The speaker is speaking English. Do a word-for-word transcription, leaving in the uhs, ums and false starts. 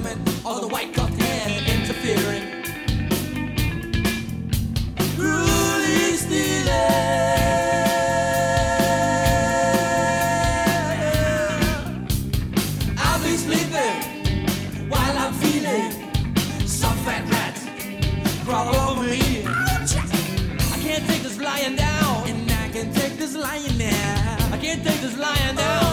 government or the white gloved hand interfering. Cruelly stealing. I'll be sleeping while I'm feeling some fat rat crawl over me. I can't take this lying down, and I can't take this lying down. I can't take this lying down.